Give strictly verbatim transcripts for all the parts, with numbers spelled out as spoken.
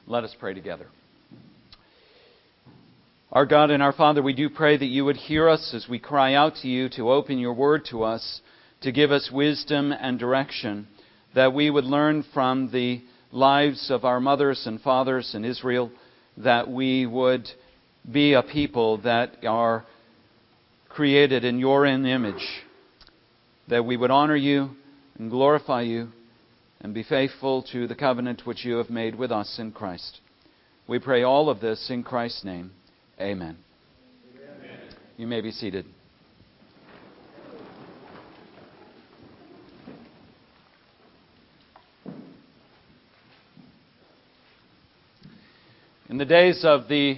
Let us pray together. Our God and our Father, we do pray that you would hear us as we cry out to you to open your word to us, to give us wisdom and direction, that we would learn from the lives of our mothers and fathers in Israel, that we would be a people that are created in your own image, that we would honor you and glorify you and be faithful to the covenant which you have made with us in Christ. We pray all of this in Christ's name. Amen. Amen. You may be seated. In the days of the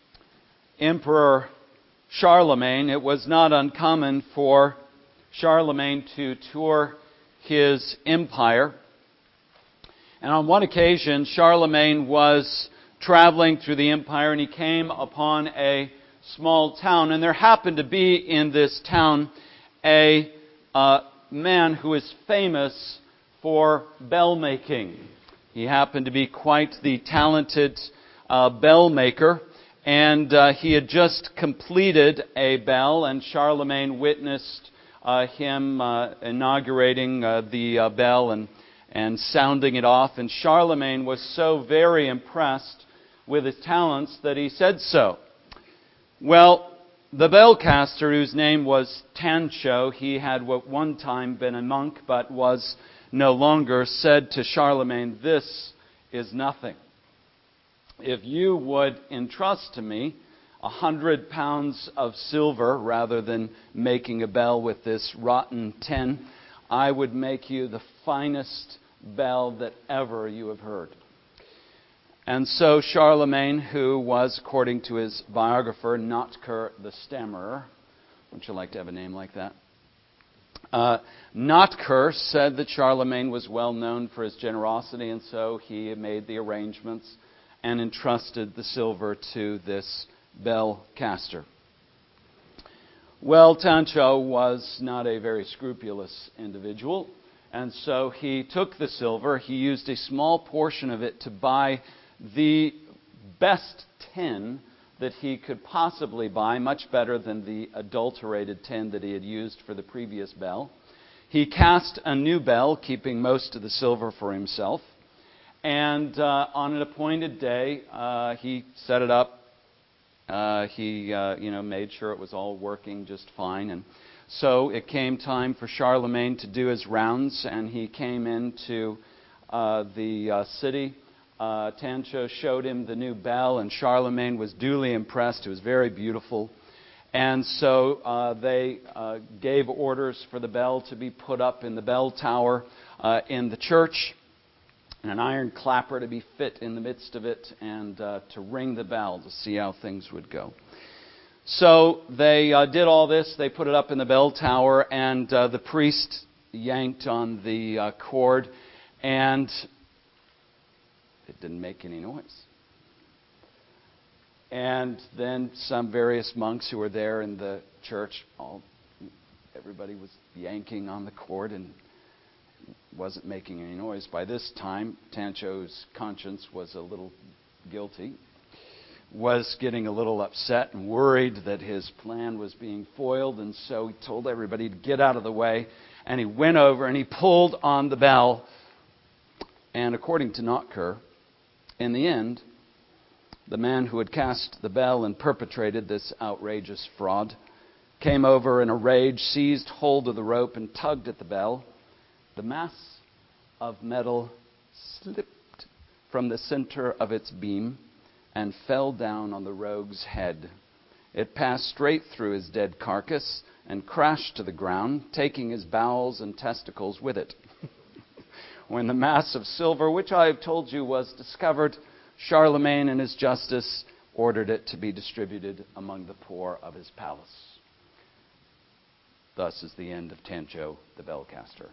Emperor Charlemagne, it was not uncommon for Charlemagne to tour his empire. And on one occasion, Charlemagne was traveling through the empire, and he came upon a small town. And there happened to be in this town a uh, man who is famous for bell making. He happened to be quite the talented uh, bell maker, and uh, he had just completed a bell, and Charlemagne witnessed uh, him uh, inaugurating uh, the uh, bell and, and sounding it off. And Charlemagne was so very impressed with his talents that he said so. Well, the bellcaster, whose name was Tancho, he had at one time been a monk but was no longer, said to Charlemagne, "This is nothing. If you would entrust to me a hundred pounds of silver rather than making a bell with this rotten tin, I would make you the finest bell that ever you have heard." And so Charlemagne, who was, according to his biographer, Notker the Stammerer, would you like to have a name like that? Uh, Notker said that Charlemagne was well known for his generosity, and so he made the arrangements and entrusted the silver to this bell caster. Well, Tancho was not a very scrupulous individual, and so he took the silver. He used a small portion of it to buy the best tin that he could possibly buy, much better than the adulterated tin that he had used for the previous bell. He cast a new bell, keeping most of the silver for himself. And uh, on an appointed day, uh, he set it up. Uh, he, uh, you know, made sure it was all working just fine. And so it came time for Charlemagne to do his rounds, and he came into uh, the uh, city. Uh, Tancho showed him the new bell, and Charlemagne was duly impressed. It was very beautiful. And so uh, they uh, gave orders for the bell to be put up in the bell tower uh, in the church, and an iron clapper to be fit in the midst of it, and uh, to ring the bell to see how things would go. So they uh, did all this. They put it up in the bell tower, and uh, the priest yanked on the uh, cord, and it didn't make any noise. And then some various monks who were there in the church, all everybody was yanking on the cord and wasn't making any noise. By this time, Tancho's conscience was a little guilty, was getting a little upset and worried that his plan was being foiled, and so he told everybody to get out of the way, and he went over and he pulled on the bell. And according to Notker, in the end, the man who had cast the bell and perpetrated this outrageous fraud came over in a rage, seized hold of the rope, and tugged at the bell. The mass of metal slipped from the center of its beam and fell down on the rogue's head. It passed straight through his dead carcass and crashed to the ground, taking his bowels and testicles with it. When the mass of silver, which I have told you was discovered, Charlemagne in his justice ordered it to be distributed among the poor of his palace. Thus is the end of Tancho the bellcaster.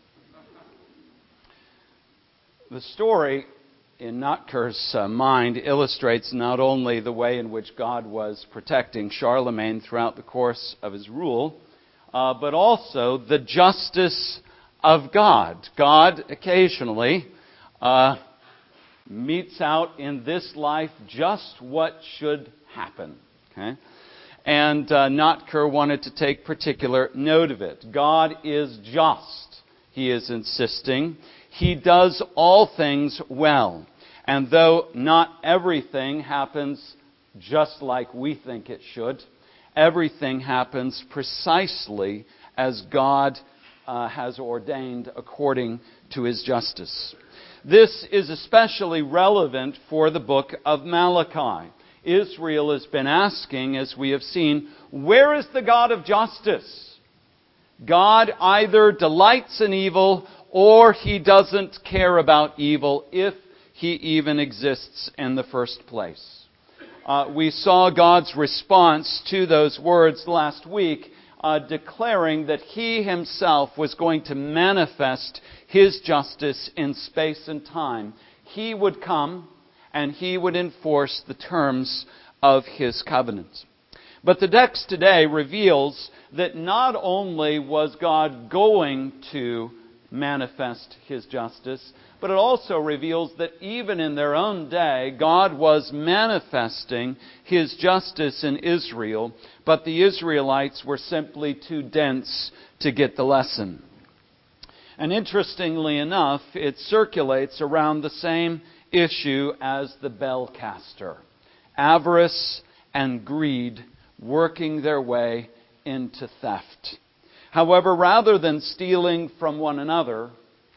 The story, in Notker's uh, mind, illustrates not only the way in which God was protecting Charlemagne throughout the course of his rule, uh, but also the justice of God. God occasionally uh, metes out in this life just what should happen. Okay? And uh, Notker wanted to take particular note of it. God is just, he is insisting. He does all things well. And though not everything happens just like we think it should, everything happens precisely as God uh, has ordained according to his justice. This is especially relevant for the book of Malachi. Israel has been asking, as we have seen, where is the God of justice? God either delights in evil or he doesn't care about evil, if he even exists in the first place. Uh, we saw God's response to those words last week, uh, declaring that he himself was going to manifest his justice in space and time. He would come and he would enforce the terms of his covenant. But the text today reveals that not only was God going to manifest his justice, but it also reveals that even in their own day, God was manifesting his justice in Israel, but the Israelites were simply too dense to get the lesson. And interestingly enough, it circulates around the same issue as the bellcaster. Avarice and greed working their way into theft. However, rather than stealing from one another,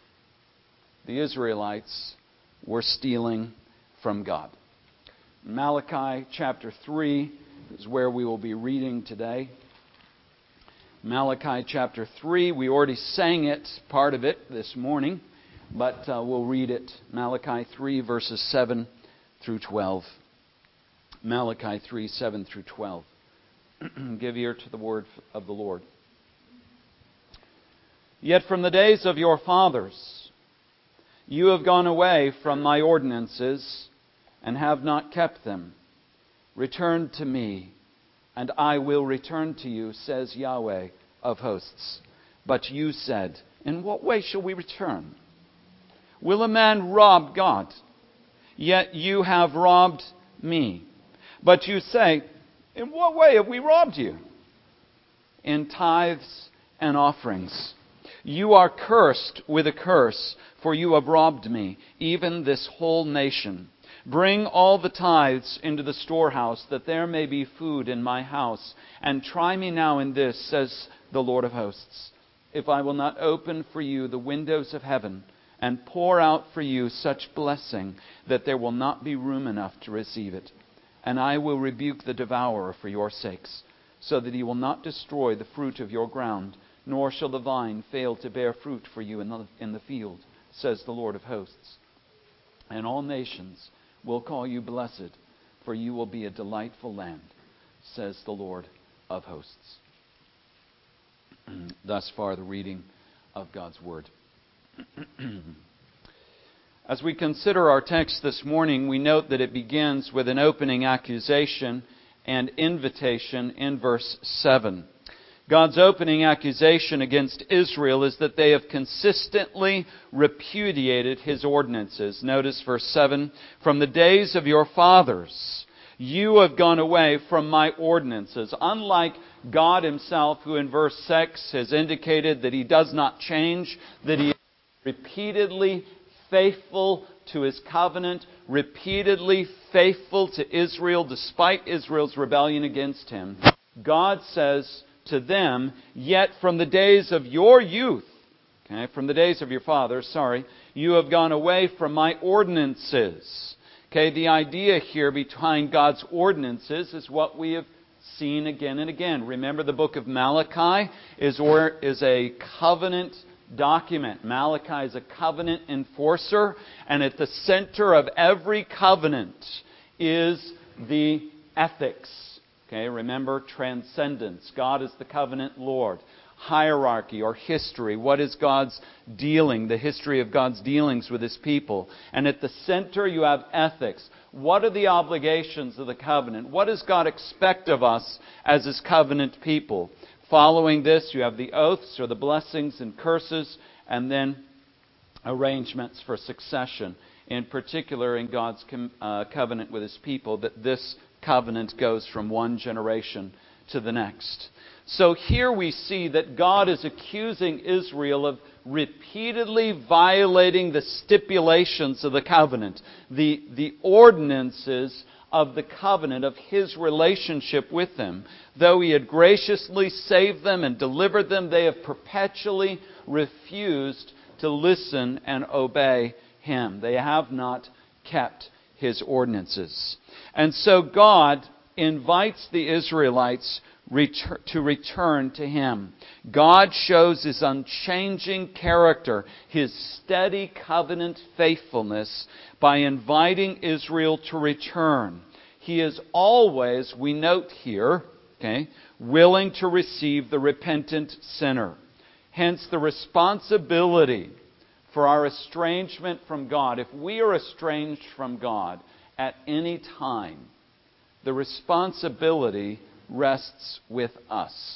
the Israelites were stealing from God. Malachi chapter three is where we will be reading today. Malachi chapter three, we already sang it, part of it, this morning, but uh, we'll read it. Malachi three, verses seven through twelve. Malachi three, seven through twelve. Give ear to the word of the Lord. Yet from the days of your fathers you have gone away from my ordinances and have not kept them. Return to me, and I will return to you, says Yahweh of hosts. But you said, in what way shall we return? Will a man rob God? Yet you have robbed me. But you say, in what way have we robbed you? In tithes and offerings. You are cursed with a curse, for you have robbed me, even this whole nation. Bring all the tithes into the storehouse, that there may be food in my house. And try me now in this, says the Lord of hosts, if I will not open for you the windows of heaven, and pour out for you such blessing, that there will not be room enough to receive it. And I will rebuke the devourer for your sakes, so that he will not destroy the fruit of your ground, nor shall the vine fail to bear fruit for you in the, in the field, says the Lord of hosts. And all nations will call you blessed, for you will be a delightful land, says the Lord of hosts. Thus far the reading of God's Word. As we consider our text this morning, we note that it begins with an opening accusation and invitation in verse seven. God's opening accusation against Israel is that they have consistently repudiated His ordinances. Notice verse seven, from the days of your fathers, you have gone away from my ordinances. Unlike God Himself, who in verse six has indicated that He does not change, that He is repeatedly faithful to His covenant, repeatedly faithful to Israel despite Israel's rebellion against Him. God says to them, yet from the days of your youth, okay, from the days of your fathers, sorry, you have gone away from my ordinances. Okay, the idea here behind God's ordinances is what we have seen again and again. Remember, the book of Malachi is, or, is a covenant document. Malachi is a covenant enforcer, and at the center of every covenant is the ethics. Okay, remember, transcendence. God is the covenant Lord. Hierarchy or history. What is God's dealing? The history of God's dealings with His people. And at the center you have ethics. What are the obligations of the covenant? What does God expect of us as His covenant people? Following this, you have the oaths or the blessings and curses, and then arrangements for succession in particular in God's com- uh, covenant with His people, that this covenant goes from one generation to the next. So here we see that God is accusing Israel of repeatedly violating the stipulations of the covenant, the, the ordinances of the covenant, of His relationship with them. Though He had graciously saved them and delivered them, they have perpetually refused to listen and obey Him. They have not kept His ordinances. And so God invites the Israelites retur- to return to Him. God shows His unchanging character, His steady covenant faithfulness by inviting Israel to return. He is always, we note here, okay, willing to receive the repentant sinner. Hence the responsibility for our estrangement from God. If we are estranged from God at any time, the responsibility rests with us.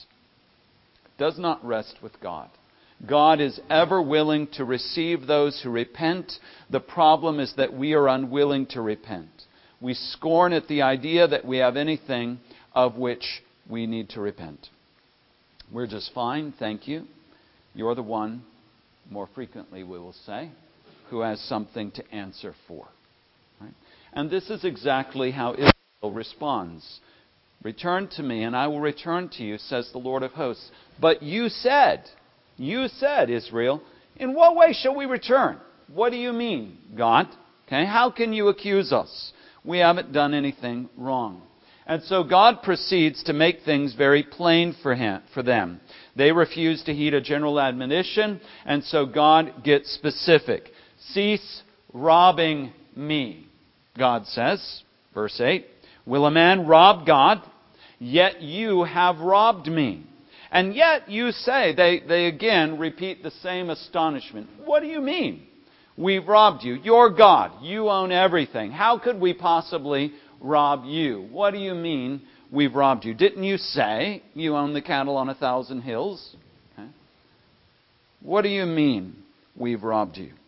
It does not rest with God. God is ever willing to receive those who repent. The problem is that we are unwilling to repent. We scorn at the idea that we have anything of which we need to repent. We're just fine, thank you. You're the one, more frequently we will say, who has something to answer for. Right? And this is exactly how Israel responds. Return to me, and I will return to you, says the Lord of hosts. But you said, you said, Israel, in what way shall we return? What do you mean, God? Okay, how can you accuse us? We haven't done anything wrong. And so God proceeds to make things very plain for him, for them. They refuse to heed a general admonition, and so God gets specific. Cease robbing me, God says. Verse eight. Will a man rob God? Yet you have robbed me. And yet you say, they, they again repeat the same astonishment. What do you mean? We've robbed you. You're God. You own everything. How could we possibly rob you? What do you mean we've robbed you? Didn't you say you own the cattle on a thousand hills? Okay. What do you mean we've robbed you?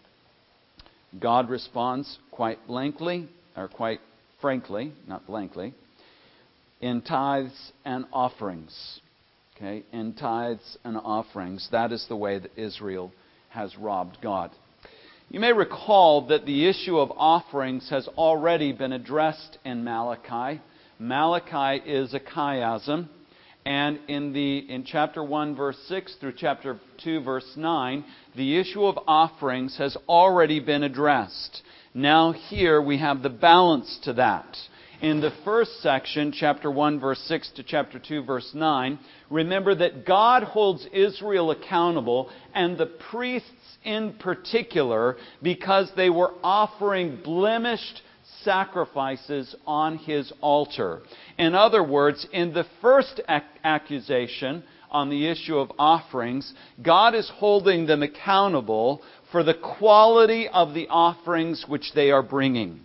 God responds quite blankly, or quite frankly, not blankly, in tithes and offerings. Okay, in tithes and offerings. That is the way that Israel has robbed God. You may recall that the issue of offerings has already been addressed in Malachi. Malachi is a chiasm, and in the in chapter one, verse six through chapter two, verse nine, the issue of offerings has already been addressed. Now here we have the balance to that. In the first section, chapter one, verse six to chapter two, verse nine, remember that God holds Israel accountable, and the priests in particular, because they were offering blemished sacrifices on His altar. In other words, in the first ac- accusation on the issue of offerings, God is holding them accountable for the quality of the offerings which they are bringing.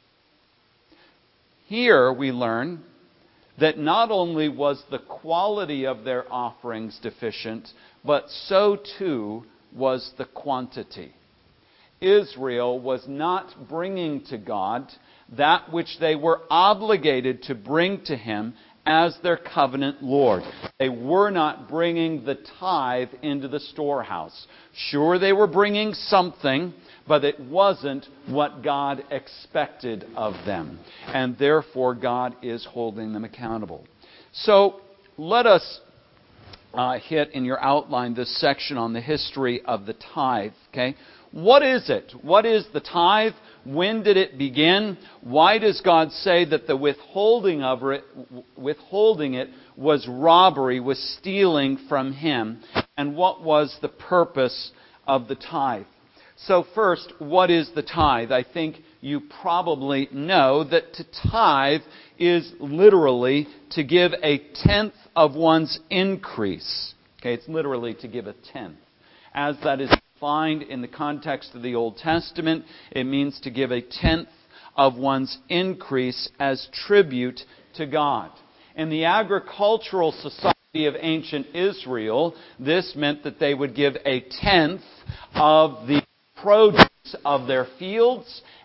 Here we learn that not only was the quality of their offerings deficient, but so too was the quantity. Israel was not bringing to God that which they were obligated to bring to Him as their covenant Lord. They were not bringing the tithe into the storehouse. Sure, they were bringing something, but it wasn't what God expected of them. And therefore, God is holding them accountable. So, let us uh, hit in your outline this section on the history of the tithe. Okay? What is it? What is the tithe? When did it begin? Why does God say that the withholding of it, withholding it was robbery, was stealing from Him? And what was the purpose of the tithe? So first, what is the tithe? I think you probably know that to tithe is literally to give a tenth of one's increase. Okay, it's literally to give a tenth. As that is defined in the context of the Old Testament, it means to give a tenth of one's increase as tribute to God. In the agricultural society of ancient Israel, this meant that they would give a tenth of the produce of their fields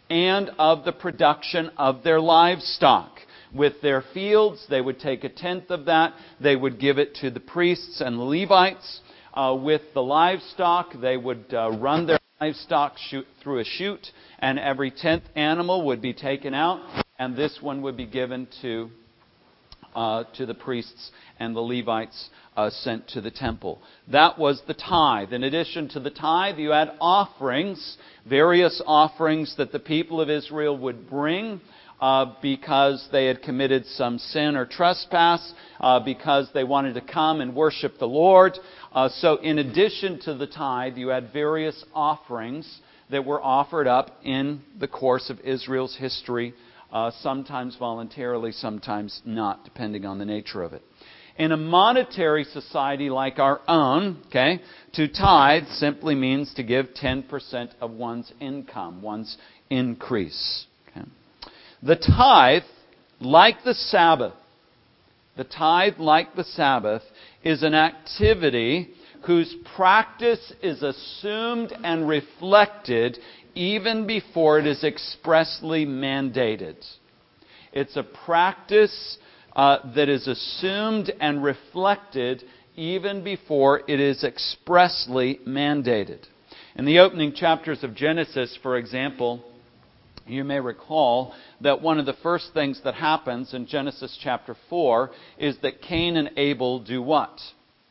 and of the production of their livestock. With their fields, they would take a tenth of that. They would give it to the priests and the Levites. Uh, with the livestock, they would uh, run their livestock shoot through a chute, and every tenth animal would be taken out, and this one would be given to uh, to the priests and the Levites uh, sent to the temple. That was the tithe. In addition to the tithe, you had offerings, various offerings that the people of Israel would bring uh, because they had committed some sin or trespass, uh, because they wanted to come and worship the Lord. Uh, so in addition to the tithe, you had various offerings that were offered up in the course of Israel's history, uh, sometimes voluntarily, sometimes not, depending on the nature of it. In a monetary society like our own, okay, to tithe simply means to give ten percent of one's income, one's increase. Okay. The tithe, like the Sabbath, the tithe, like the Sabbath, is an activity whose practice is assumed and reflected even before it is expressly mandated. It's a practice uh, that is assumed and reflected even before it is expressly mandated. In the opening chapters of Genesis, for example, you may recall that one of the first things that happens in Genesis chapter four is that Cain and Abel do what?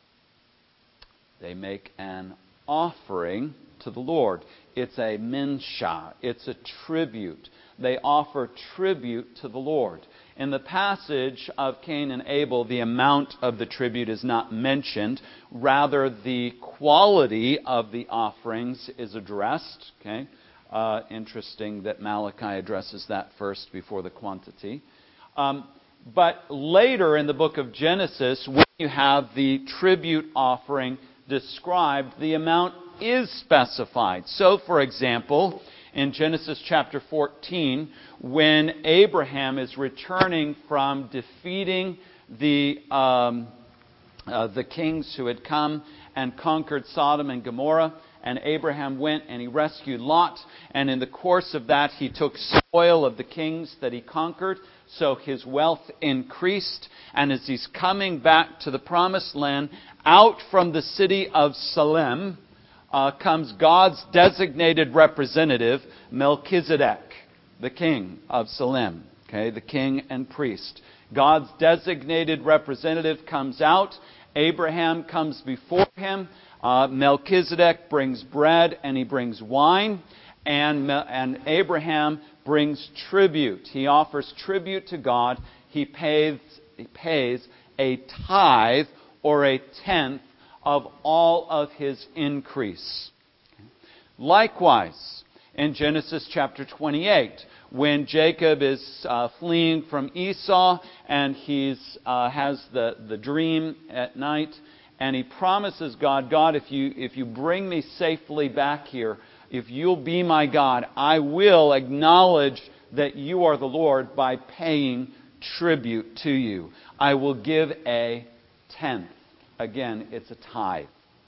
They make an offering to the Lord. It's a minsha. It's a tribute. They offer tribute to the Lord. In the passage of Cain and Abel, the amount of the tribute is not mentioned. Rather, the quality of the offerings is addressed. Okay, uh, interesting that Malachi addresses that first before the quantity. Um, but later in the book of Genesis, when you have the tribute offering described, the amount is specified. So, for example, in Genesis chapter fourteen, when Abraham is returning from defeating the the uh, the kings who had come and conquered Sodom and Gomorrah. And Abraham went and he rescued Lot. And in the course of that, he took spoil of the kings that he conquered. So his wealth increased. And as he's coming back to the promised land, out from the city of Salem uh, comes God's designated representative, Melchizedek, the king of Salem. Okay, the king and priest. God's designated representative comes out. Abraham comes before him. Uh, Melchizedek brings bread and he brings wine. And, and Abraham brings tribute. He offers tribute to God. He pays, he pays a tithe or a tenth of all of his increase. Likewise, in Genesis chapter twenty-eight, when Jacob is uh, fleeing from Esau and he uh, has the, the dream at night, and he promises God, God, if you, if you bring me safely back here, if you'll be my God, I will acknowledge that you are the Lord by paying tribute to you. I will give a tenth. Again, it's a tithe.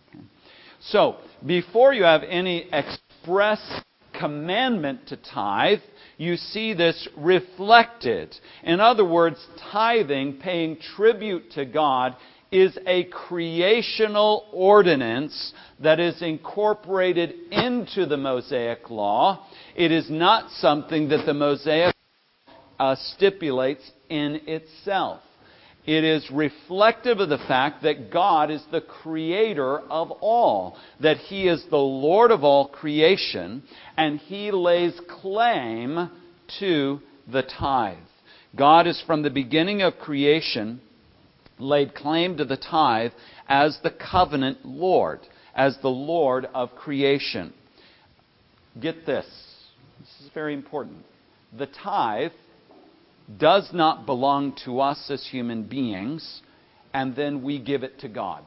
So, before you have any express commandment to tithe, you see this reflected. In other words, tithing, paying tribute to God, is a creational ordinance that is incorporated into the Mosaic Law. It is not something that the Mosaic Law uh, stipulates in itself. It is reflective of the fact that God is the creator of all, that He is the Lord of all creation, and He lays claim to the tithe. God is from the beginning of creation laid claim to the tithe as the covenant Lord, as the Lord of creation. Get this. This is very important. The tithe does not belong to us as human beings, and then we give it to God.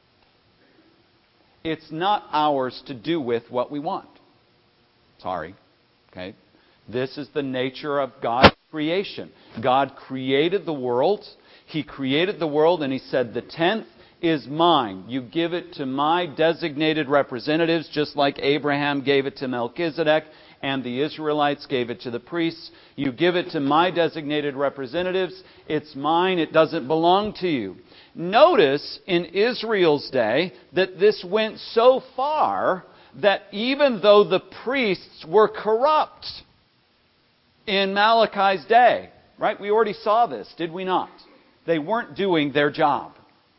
It's not ours to do with what we want. Sorry. Okay? This is the nature of God's creation. God created the world. He created the world and He said the tenth is mine. You give it to my designated representatives, just like Abraham gave it to Melchizedek and the Israelites gave it to the priests. You give it to my designated representatives. It's mine. It doesn't belong to you. Notice in Israel's day that this went so far that even though the priests were corrupt in Malachi's day, right? We already saw this, did we not? They weren't doing their job.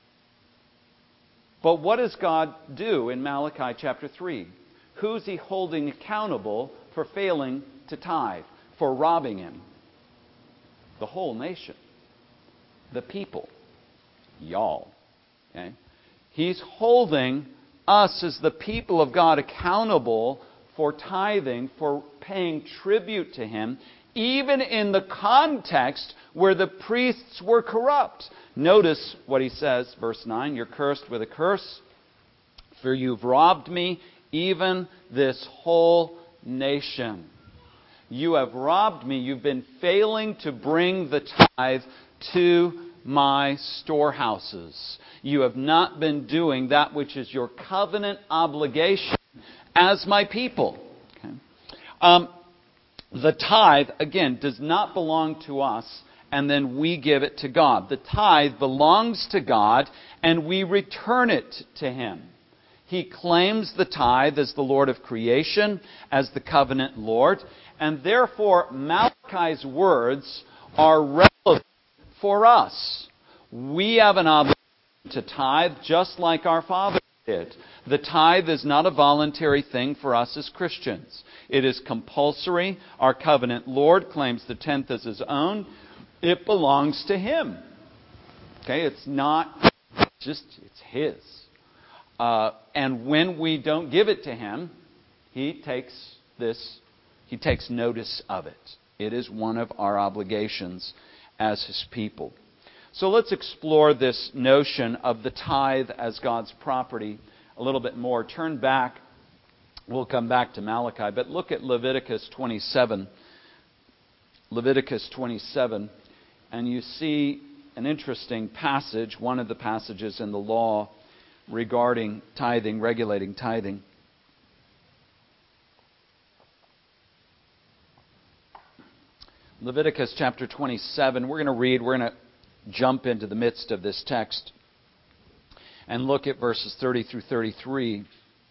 But what does God do in Malachi chapter three? Who's He holding accountable for failing to tithe, for robbing Him? The whole nation. The people. Y'all. Okay? He's holding us as the people of God accountable for tithing, for paying tribute to Him, even in the context where the priests were corrupt. Notice what He says, verse nine, "You're cursed with a curse, for you've robbed me, even this whole nation." You have robbed me. You've been failing to bring the tithe to my storehouses. You have not been doing that which is your covenant obligation as my people. Okay. Um, the tithe, again, does not belong to us, and then we give it to God. The tithe belongs to God, and we return it to Him. He claims the tithe as the Lord of creation, as the covenant Lord, and therefore Malachi's words are relevant for us. We have an obligation to tithe just like our Father did. The tithe is not a voluntary thing for us as Christians. It is compulsory. Our covenant Lord claims the tenth as His own. It belongs to Him. Okay, it's not just, it's His. Uh, and when we don't give it to Him, He takes this, He takes notice of it. It is one of our obligations as His people. So let's explore this notion of the tithe as God's property a little bit more. Turn back. We'll come back to Malachi, but look at Leviticus twenty-seven. Leviticus twenty-seven, and you see an interesting passage, one of the passages in the law regarding tithing, regulating tithing. Leviticus chapter twenty-seven, we're going to read, we're going to jump into the midst of this text and look at verses thirty through thirty-three.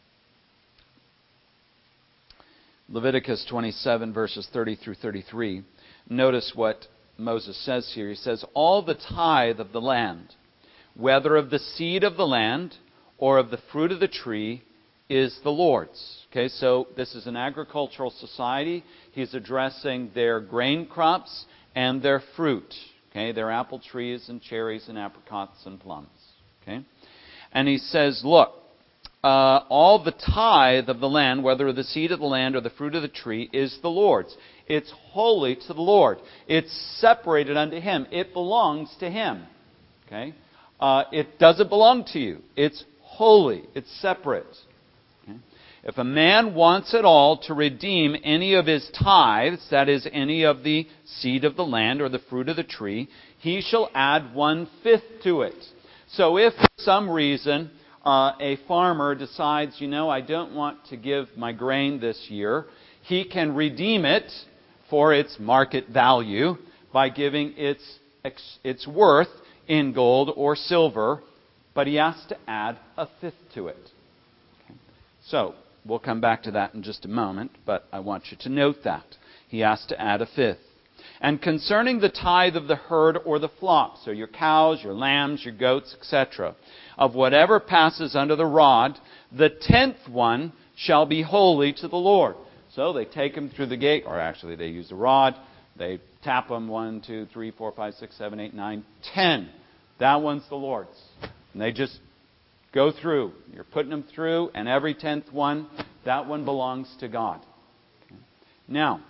Leviticus twenty-seven, verses thirty through thirty-three. Notice what Moses says here. He says, "All the tithe of the land, whether of the seed of the land or of the fruit of the tree, is the Lord's." Okay, so this is an agricultural society. He's addressing their grain crops and their fruit. Okay, their apple trees and cherries and apricots and plums. Okay, and he says, look, uh, all the tithe of the land, whether the seed of the land or the fruit of the tree, is the Lord's. It's holy to the Lord. It's separated unto Him. It belongs to Him. Okay, uh, it doesn't belong to you. It's holy. It's separate. Okay? If a man wants at all to redeem any of his tithes, that is, any of the seed of the land or the fruit of the tree, he shall add one-fifth to it. So if for some reason uh, a farmer decides, you know, I don't want to give my grain this year, he can redeem it for its market value by giving its its worth in gold or silver, but he has to add a fifth to it. Okay. So, we'll come back to that in just a moment, but I want you to note that. He has to add a fifth. And concerning the tithe of the herd or the flock, so your cows, your lambs, your goats, et cetera, of whatever passes under the rod, the tenth one shall be holy to the Lord. So they take them through the gate, or actually they use a rod, they tap them, one, two, three, four, five, six, seven, eight, nine, ten. That one's the Lord's. And they just go through. You're putting them through, and every tenth one, that one belongs to God. Okay. Now,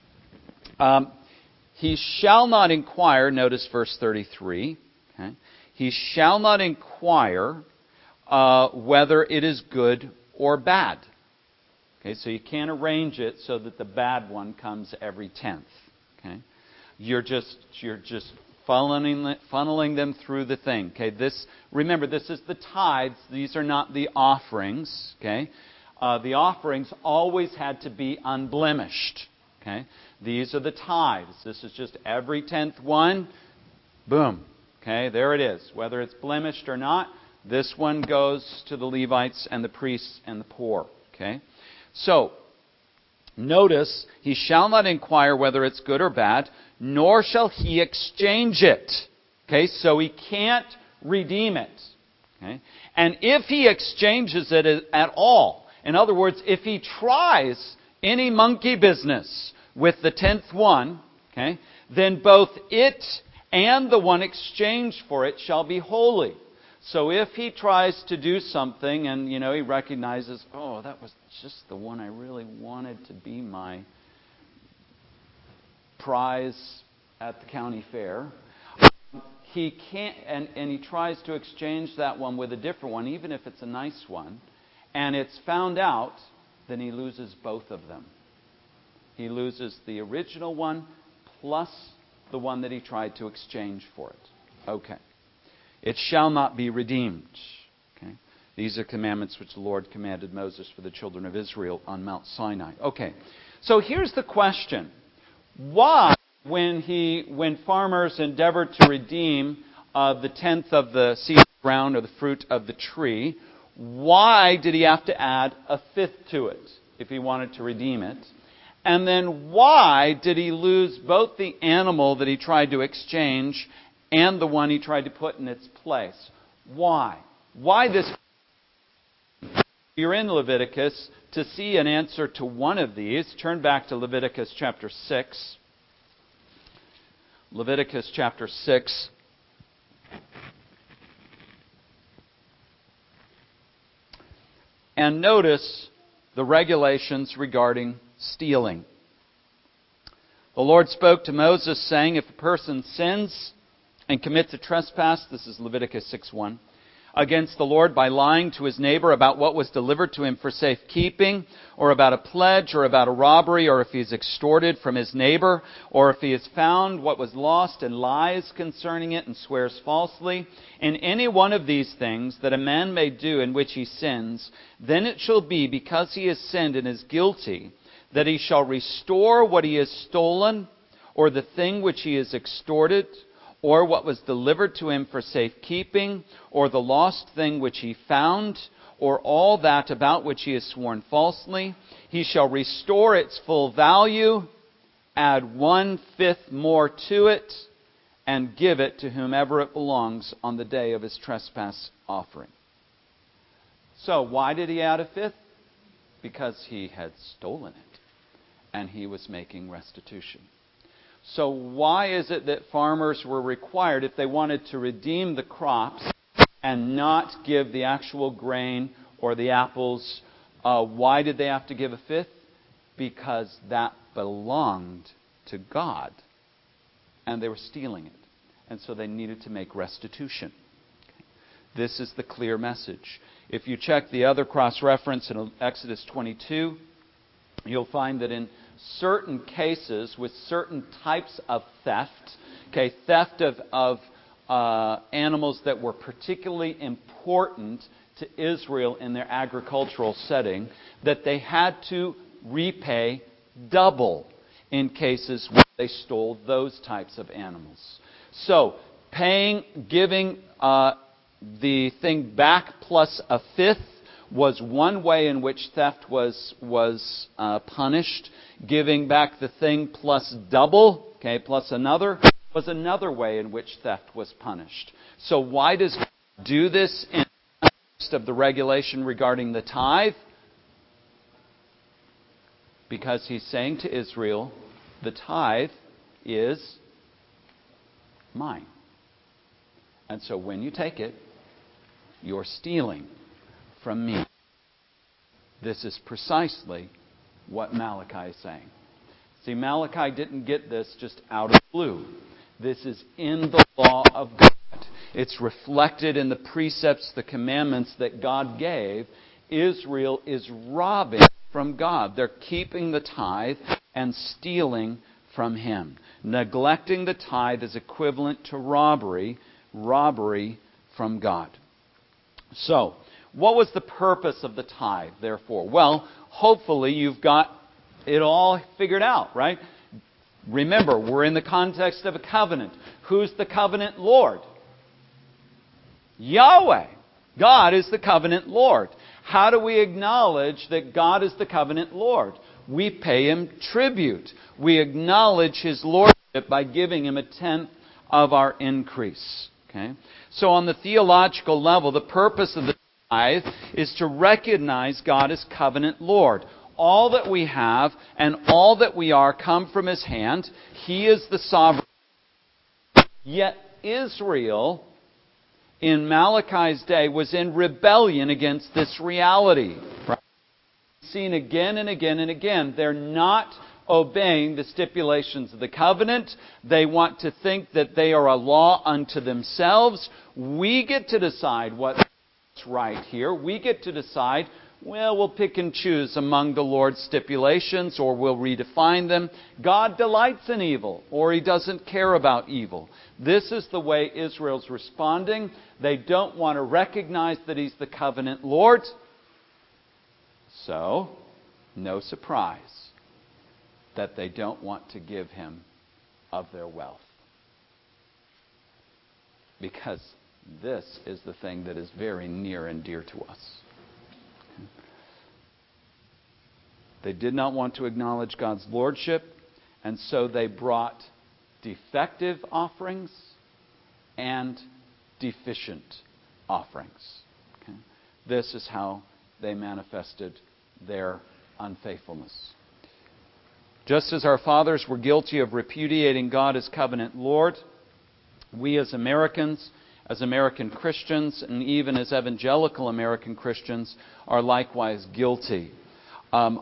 um, he shall not inquire, notice verse thirty-three, okay? He shall not inquire uh, whether it is good or bad. Okay, so you can't arrange it so that the bad one comes every tenth. Okay, you're just you're just funneling, funneling them through the thing. Okay, this, remember, this is the tithes. These are not the offerings. Okay, uh, the offerings always had to be unblemished. Okay, these are the tithes. This is just every tenth one. Boom. Okay, there it is. Whether it's blemished or not, this one goes to the Levites and the priests and the poor. Okay, so notice, he shall not inquire whether it's good or bad, nor shall he exchange it. Okay, so he can't redeem it. Okay, and if he exchanges it at all, in other words, if he tries any monkey business with the tenth one, okay, then both it and the one exchanged for it shall be holy. So if he tries to do something and, you know, he recognizes, oh, that was just the one I really wanted to be my prize at the county fair, he can't, and, and he tries to exchange that one with a different one, even if it's a nice one, and it's found out, then he loses both of them. He loses the original one plus the one that he tried to exchange for it. Okay. It shall not be redeemed. Okay. These are commandments which the Lord commanded Moses for the children of Israel on Mount Sinai. Okay. So here's the question. Why, when he, when farmers endeavored to redeem uh, the tenth of the seed of the ground or the fruit of the tree, why did he have to add a fifth to it if he wanted to redeem it? And then why did he lose both the animal that he tried to exchange and the one he tried to put in its place? Why? Why this? You're in Leviticus. To see an answer to one of these, turn back to Leviticus chapter six. Leviticus chapter six. And notice the regulations regarding stealing. The Lord spoke to Moses, saying, if a person sins and commits a trespass, this is Leviticus six one, against the Lord by lying to his neighbor about what was delivered to him for safekeeping, or about a pledge, or about a robbery, or if he is extorted from his neighbor, or if he has found what was lost and lies concerning it and swears falsely, in any one of these things that a man may do in which he sins, then it shall be, because he has sinned and is guilty, that he shall restore what he has stolen, or the thing which he has extorted, or what was delivered to him for safekeeping, or the lost thing which he found, or all that about which he has sworn falsely. He shall restore its full value, add one-fifth more to it, and give it to whomever it belongs on the day of his trespass offering. So, why did he add a fifth? Because he had stolen it, and he was making restitution. So why is it that farmers were required, if they wanted to redeem the crops and not give the actual grain or the apples, uh, why did they have to give a fifth? Because that belonged to God, and they were stealing it. And so they needed to make restitution. Okay. This is the clear message. If you check the other cross-reference in Exodus twenty-two, you'll find that in certain cases with certain types of theft, okay, theft of, of uh, animals that were particularly important to Israel in their agricultural setting, that they had to repay double in cases where they stole those types of animals. So, paying, giving uh, the thing back plus a fifth was one way in which theft was was uh, punished. Giving back the thing plus double, okay, plus another, was another way in which theft was punished. So why does God do this in the context of the regulation regarding the tithe? Because He's saying to Israel, the tithe is mine. And so when you take it, you're stealing from me. This is precisely what Malachi is saying. See, Malachi didn't get this just out of the blue. This is in the law of God. It's reflected in the precepts, the commandments that God gave. Israel is robbing from God. They're keeping the tithe and stealing from Him. Neglecting the tithe is equivalent to robbery, robbery from God. So, what was the purpose of the tithe, therefore? Well, hopefully you've got it all figured out, right? Remember, we're in the context of a covenant. Who's the covenant Lord? Yahweh. God is the covenant Lord. How do we acknowledge that God is the covenant Lord? We pay Him tribute. We acknowledge His lordship by giving Him a tenth of our increase. Okay? So on the theological level, the purpose of the tithe is to recognize God as covenant Lord. All that we have and all that we are come from His hand. He is the sovereign. Yet Israel, in Malachi's day, was in rebellion against this reality. Right? Seen again and again and again. They're not obeying the stipulations of the covenant. They want to think that they are a law unto themselves. We get to decide what's right here. We get to decide, well, we'll pick and choose among the Lord's stipulations, or we'll redefine them. God delights in evil, or He doesn't care about evil. This is the way Israel's responding. They don't want to recognize that He's the covenant Lord. So, no surprise that they don't want to give Him of their wealth. Because this is the thing that is very near and dear to us. They did not want to acknowledge God's lordship, and so they brought defective offerings and deficient offerings. Okay? This is how they manifested their unfaithfulness. Just as our fathers were guilty of repudiating God as covenant Lord, we as Americans, as American Christians, and even as evangelical American Christians, are likewise guilty. Um,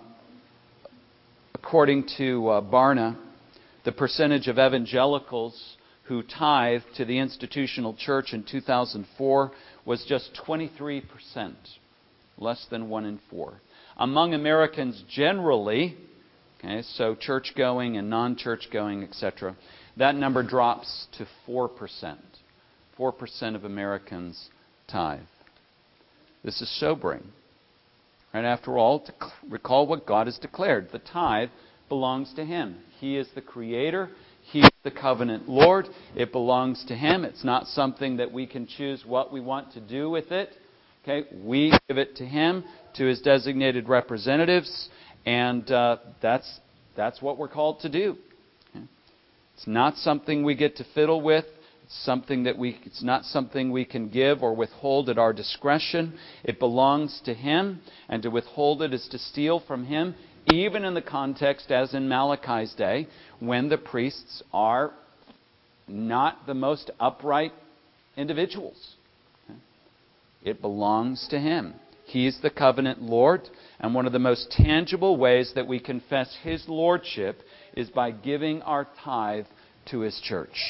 according to uh, Barna, the percentage of evangelicals who tithed to the institutional church in two thousand four was just twenty-three percent, less than one in four. Among Americans generally, okay, so church-going and non-church-going, et cetera, that number drops to four percent. four percent of Americans tithe. This is sobering. And after all, to recall what God has declared. The tithe belongs to Him. He is the Creator. He is the covenant Lord. It belongs to Him. It's not something that we can choose what we want to do with it. Okay, we give it to Him, to His designated representatives, and uh, that's that's what we're called to do. Okay? It's not something we get to fiddle with. It's something that we. It's not something we can give or withhold at our discretion. It belongs to Him, and to withhold it is to steal from Him, even in the context, as in Malachi's day, when the priests are not the most upright individuals. Okay? It belongs to Him. He's the covenant Lord, and one of the most tangible ways that we confess His lordship is by giving our tithe to His church.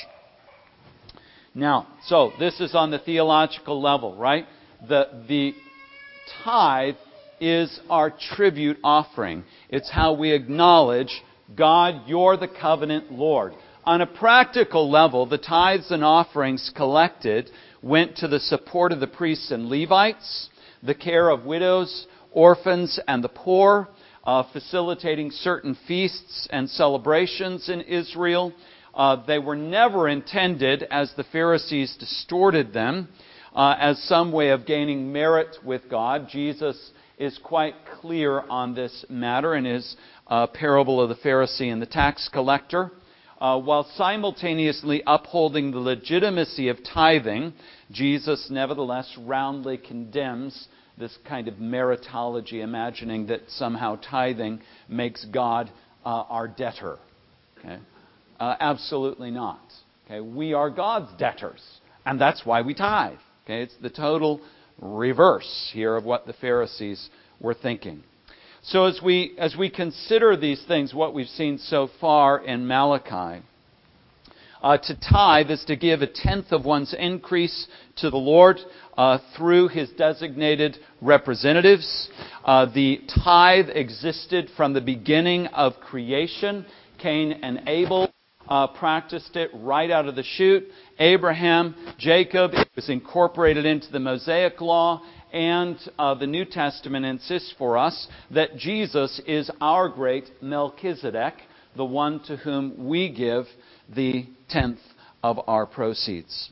Now, so this is on the theological level, right? The, the tithe is our tribute offering. It's how we acknowledge, God, You're the covenant Lord. On a practical level, the tithes and offerings collected went to the support of the priests and Levites, the care of widows, orphans, and the poor, uh, facilitating certain feasts and celebrations in Israel. Uh, they were never intended, as the Pharisees distorted them, uh, as some way of gaining merit with God. Jesus is quite clear on this matter in His uh, parable of the Pharisee and the tax collector. Uh, while simultaneously upholding the legitimacy of tithing, Jesus nevertheless roundly condemns this kind of meritology, imagining that somehow tithing makes God uh, our debtor. Okay? Uh, absolutely not. Okay? We are God's debtors, and that's why we tithe. Okay? It's the total reverse here of what the Pharisees were thinking. So as we as we consider these things, what we've seen so far in Malachi, uh, to tithe is to give a tenth of one's increase to the Lord uh, through His designated representatives. Uh, the tithe existed from the beginning of creation. Cain and Abel uh, practiced it right out of the chute. Abraham, Jacob, it was incorporated into the Mosaic Law. And uh, the New Testament insists for us that Jesus is our great Melchizedek, the one to whom we give the tenth of our proceeds.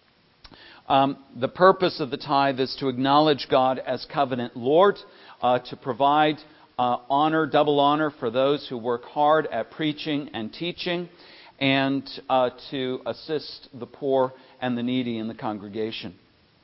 Um, the purpose of the tithe is to acknowledge God as covenant Lord, uh, to provide uh, honor, double honor for those who work hard at preaching and teaching, and uh, to assist the poor and the needy in the congregation.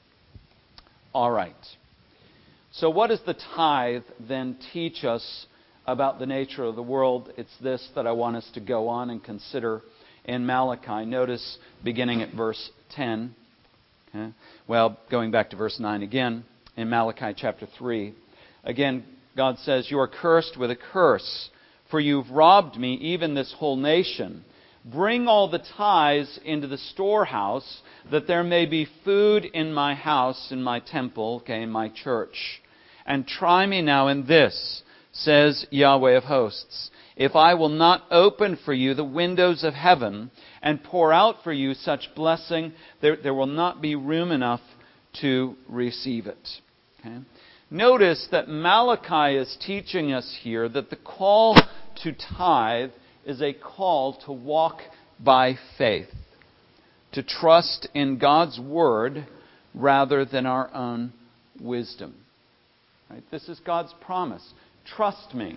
All right. So what does the tithe then teach us about the nature of the world? It's this that I want us to go on and consider in Malachi. Notice beginning at verse ten. Okay. Well, going back to verse nine again, in Malachi chapter three. Again, God says, "You are cursed with a curse, for you've robbed me, even this whole nation. Bring all the tithes into the storehouse, that there may be food in my house, in my temple," okay, in my church. "And try me now in this, says Yahweh of hosts, if I will not open for you the windows of heaven and pour out for you such blessing, there, there will not be room enough to receive it." Okay? Notice that Malachi is teaching us here that the call to tithe is a call to walk by faith, to trust in God's Word rather than our own wisdom. Right? This is God's promise. Trust me.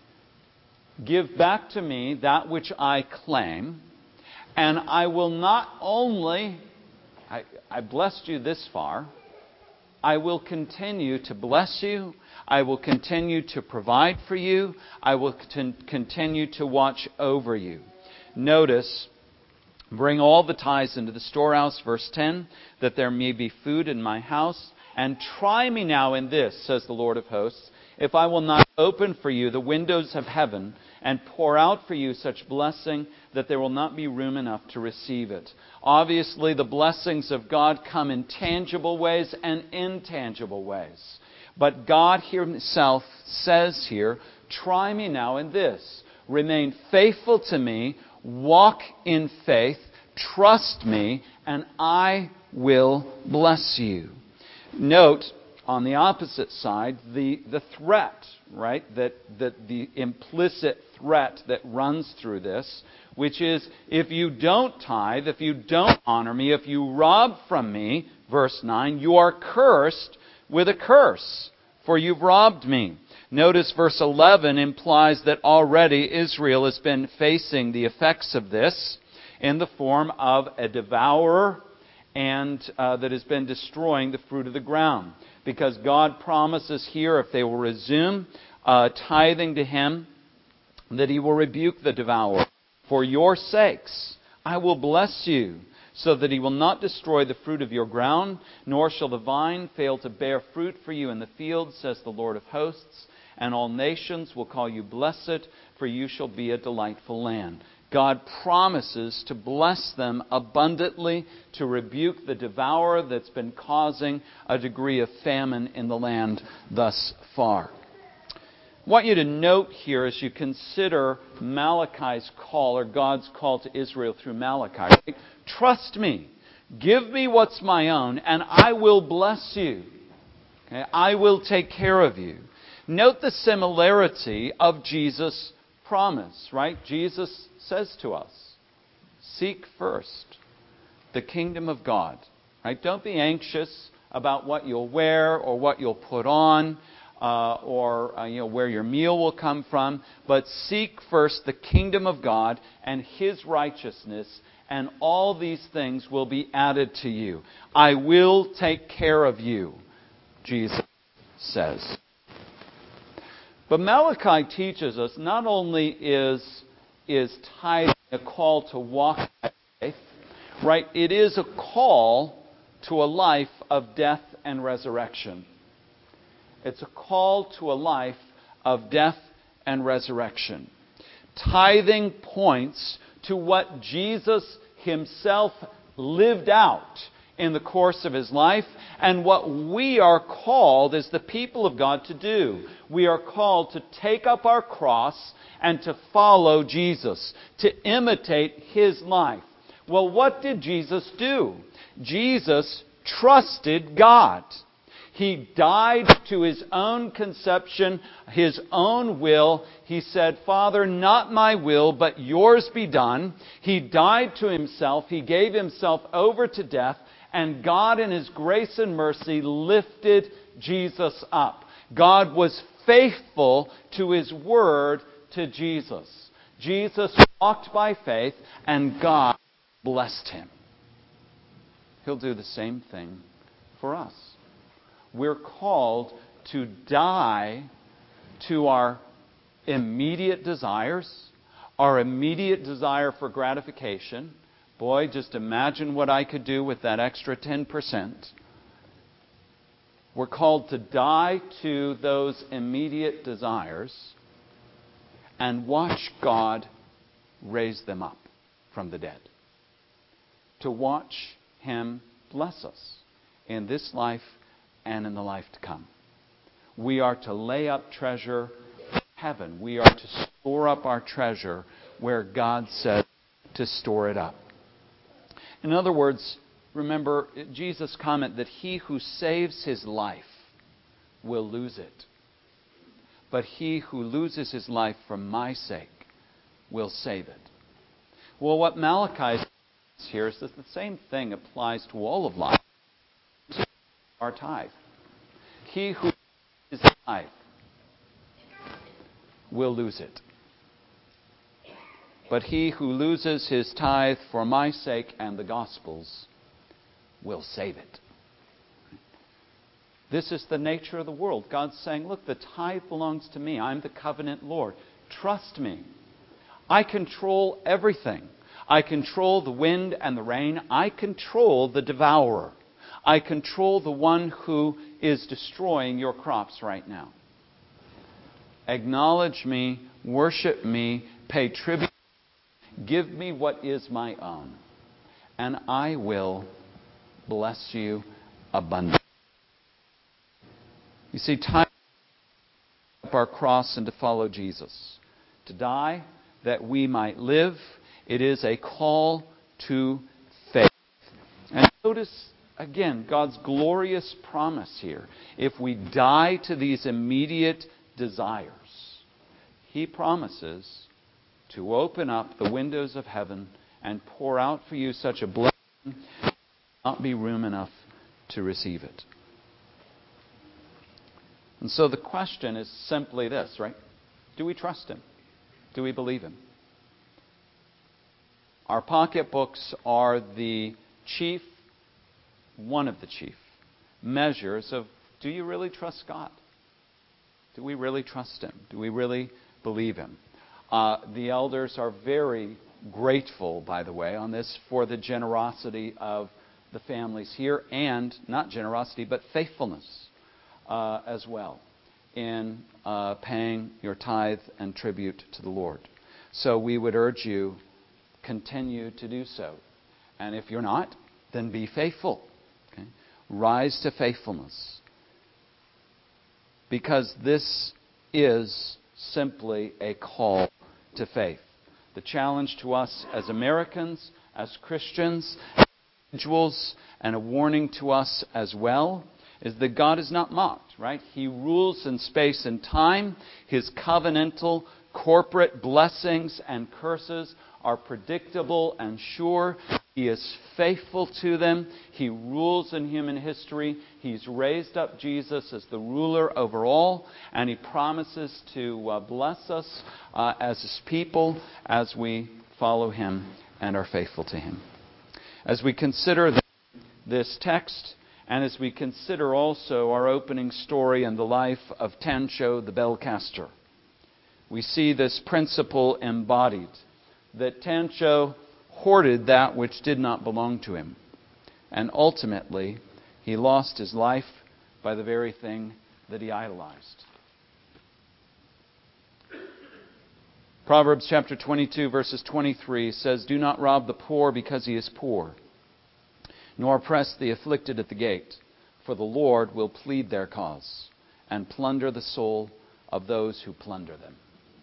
Give back to me that which I claim, and I will not only, I, I blessed you this far, I will continue to bless you. I will continue to provide for you. I will con- continue to watch over you. Notice, bring all the tithes into the storehouse, verse ten, that there may be food in my house. And try me now in this, says the Lord of hosts, if I will not open for you the windows of heaven and pour out for you such blessing that there will not be room enough to receive it. Obviously, the blessings of God come in tangible ways and intangible ways. But God Himself says here, try me now in this. Remain faithful to me, walk in faith, trust me, and I will bless you. Note, on the opposite side, the, the threat, right? That, that the implicit threat that runs through this, which is, if you don't tithe, if you don't honor me, if you rob from me, verse nine, you are cursed with a curse, for you've robbed me. Notice verse eleven implies that already Israel has been facing the effects of this in the form of a devourer and uh, that has been destroying the fruit of the ground. Because God promises here, if they will resume uh, tithing to Him, that He will rebuke the devourer. For your sakes, I will bless you, so that He will not destroy the fruit of your ground, nor shall the vine fail to bear fruit for you in the field, says the Lord of hosts. And all nations will call you blessed, for you shall be a delightful land. God promises to bless them abundantly, to rebuke the devourer that's been causing a degree of famine in the land thus far. I want you to note here as you consider Malachi's call, or God's call to Israel through Malachi. Right? Trust me. Give me what's my own, and I will bless you. Okay? I will take care of you. Note the similarity of Jesus' promise, right? Jesus says to us, seek first the kingdom of God. Right? Don't be anxious about what you'll wear or what you'll put on uh, or uh, you know where your meal will come from, but seek first the kingdom of God and His righteousness, and all these things will be added to you. I will take care of you, Jesus says. But Malachi teaches us not only is is tithing a call to walk by faith, right? It is a call to a life of death and resurrection. It's a call to a life of death and resurrection. Tithing points to what Jesus Himself lived out in the course of his life, and what we are called as the people of God to do. We are called to take up our cross and to follow Jesus, to imitate his life. Well, what did Jesus do? Jesus trusted God. He died to his own conception, his own will. He said, Father, not my will, but yours be done. He died to himself. He gave himself over to death. And God, in his grace and mercy, lifted Jesus up. God was faithful to his word to Jesus. Jesus walked by faith, and God blessed him. He'll do the same thing for us. We're called to die to our immediate desires, our immediate desire for gratification. Boy, just imagine what I could do with that extra ten percent. We're called to die to those immediate desires and watch God raise them up from the dead. To watch him bless us in this life and in the life to come. We are to lay up treasure in heaven. We are to store up our treasure where God said to store it up. In other words, remember Jesus' comment that he who saves his life will lose it. But he who loses his life for my sake will save it. Well, what Malachi says here is that the same thing applies to all of life. Our tithe. He who loses his tithe will lose it. But he who loses his tithe for my sake and the gospel's will save it. This is the nature of the world. God's saying, look, the tithe belongs to me. I'm the covenant Lord. Trust me. I control everything. I control the wind and the rain. I control the devourer. I control the one who is destroying your crops right now. Acknowledge me, worship me, pay tribute, give me what is my own, and I will bless you abundantly. You see, time to up our cross and to follow Jesus. To die that we might live. It is a call to faith. And notice again, God's glorious promise here. If we die to these immediate desires, he promises to open up the windows of heaven and pour out for you such a blessing there will not be room enough to receive it. And so the question is simply this, right? Do we trust him? Do we believe him? Our pocketbooks are the chief one of the chief measures of, do you really trust God? Do we really trust him? Do we really believe him? Uh, the elders are very grateful, by the way, on this for the generosity of the families here, and not generosity, but faithfulness uh, as well in uh, paying your tithe and tribute to the Lord. So we would urge you, continue to do so. And if you're not, then be faithful. Okay? Rise to faithfulness. Because this is simply a call to faith. The challenge to us as Americans, as Christians, as individuals, and a warning to us as well, is that God is not mocked, right? He rules in space and time. His covenantal, corporate blessings and curses are predictable and sure. He is faithful to them. He rules in human history. He's raised up Jesus as the ruler over all, and He promises to uh, bless us uh, as His people as we follow Him and are faithful to Him. As we consider this text, and as we consider also our opening story and the life of Tancho the bellcaster, we see this principle embodied, that Tancho hoarded that which did not belong to him. And ultimately, he lost his life by the very thing that he idolized. Proverbs chapter twenty-two, verses twenty-three says, "Do not rob the poor because he is poor. nor press the afflicted at the gate, for the Lord will plead their cause and plunder the soul of those who plunder them.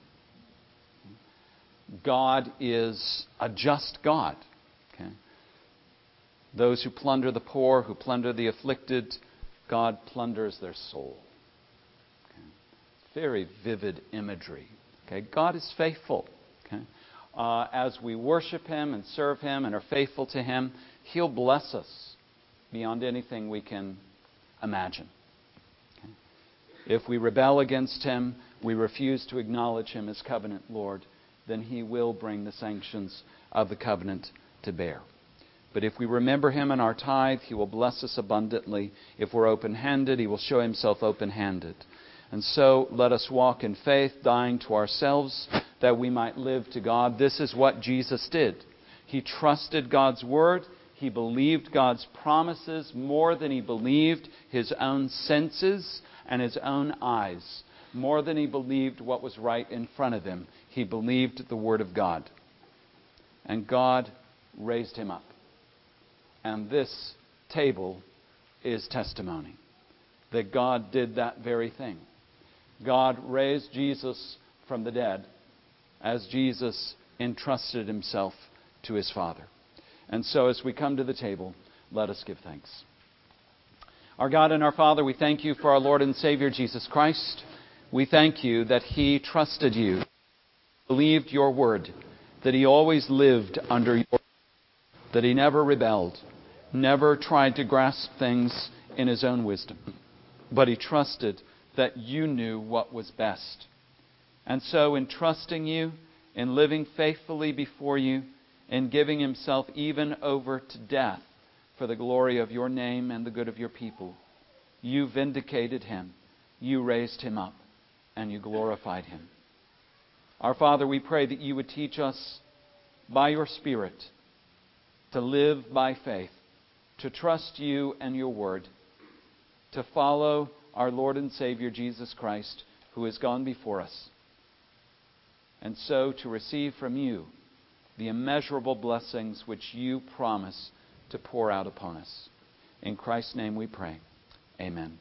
God is a just God. Okay? Those who plunder the poor, who plunder the afflicted, God plunders their soul. Okay? Very vivid imagery. Okay? God is faithful. Okay? Uh, as we worship Him and serve Him and are faithful to Him, He'll bless us beyond anything we can imagine. Okay? If we rebel against Him, we refuse to acknowledge Him as covenant Lord, then He will bring the sanctions of the covenant to bear. But if we remember Him in our tithe, He will bless us abundantly. If we're open-handed, He will show Himself open-handed. And so let us walk in faith, dying to ourselves, that we might live to God. This is what Jesus did. He trusted God's Word. He believed God's promises more than He believed His own senses and His own eyes. More than He believed what was right in front of Him. He believed the Word of God. And God raised Him up. And this table is testimony that God did that very thing. God raised Jesus from the dead as Jesus entrusted Himself to His Father. And so as we come to the table, let us give thanks. Our God and our Father, we thank You for our Lord and Savior Jesus Christ. We thank You that He trusted You, believed Your word, that He always lived under Your, that He never rebelled, never tried to grasp things in His own wisdom, but He trusted that You knew what was best. And so in trusting You, in living faithfully before You, in giving Himself even over to death for the glory of Your name and the good of Your people, You vindicated Him, You raised Him up, and You glorified Him. Our Father, we pray that You would teach us by Your Spirit to live by faith, to trust You and Your word, to follow our Lord and Savior Jesus Christ, who has gone before us, and so to receive from You the immeasurable blessings which You promise to pour out upon us. In Christ's name we pray. Amen.